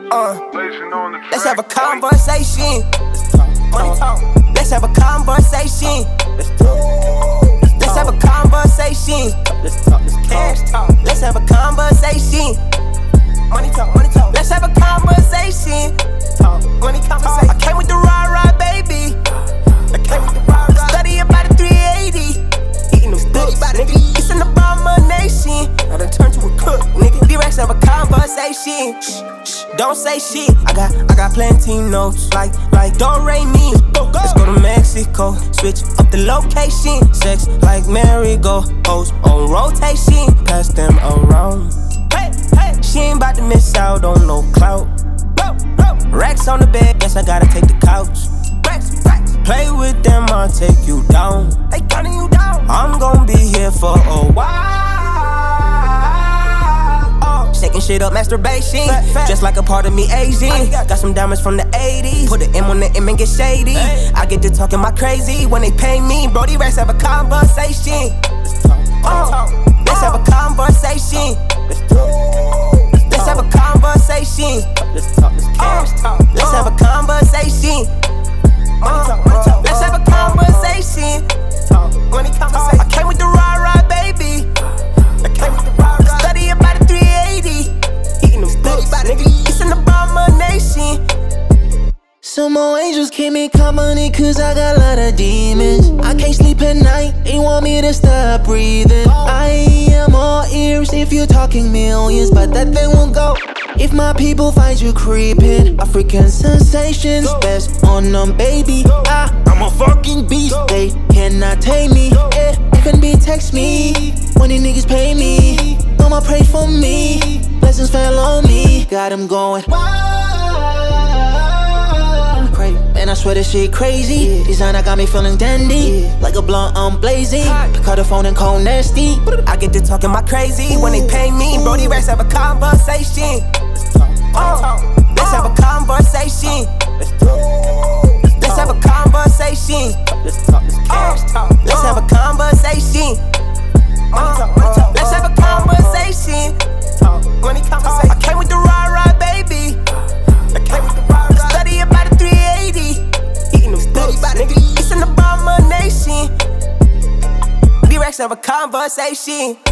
Let's have a conversation. Let's have a conversation. Let's have a conversation. Let's have a conversation. Money talk, money talk. Let's have a conversation. Money conversation. I came with the rah-rah, baby. I came with the rah-rah. Study about the 380. Eating them books, nigga. It's an abomination. I done turned to a cook, nigga. D-Rex have a conversation. Don't say shit. I got plenty notes. Like, don't rate me. Let's go to Mexico. Switch up the location. Sex like merry-go-rounds on rotation. Pass them around. She ain't about to miss out on no clout. Racks on the bed, guess I gotta take the couch. Play with them, I'll take you down. They counting you down. I'm gon' be here for a while. Shaking shit up, masturbation. Just like a part of me Asian. Got some diamonds from the 80s. Put an M on the M and get shady. I get to talking my crazy when they pay me. Brody Racks have a conversation. Let's have a conversation. Let's have a conversation. Let's have a conversation. Let's have a conversation. I came with the rah-rah, baby. I came with the rah-rah. Study about the 380. Eating them books, nigga. It's an abomination. Some more angels keep me company cause I got a lot of demons. I can't sleep at night, they want me to stop breathing. I am all ears if you're talking millions, but that thing won't go if my people find you creeping. African sensations, best on them, baby. I'm a fucking beast, they cannot tame me. FNB text me when these niggas pay me. Mama pray for me, blessings fell on me. Got him going. Man, I swear this shit crazy. Designer got me feeling dandy. Like a blunt, I'm blazing. Pick up the phone and call nasty. I get to talking my crazy when they pay me. Brody Racks have a conversation. Let's have a conversation. Let's have a conversation. Let's have a conversation. Let's have a conversation. I came with the rah-rah, baby. I came with the rah-rah. Study about the 380. Eating them books, nigga. It's an abomination. D-Rex have a conversation.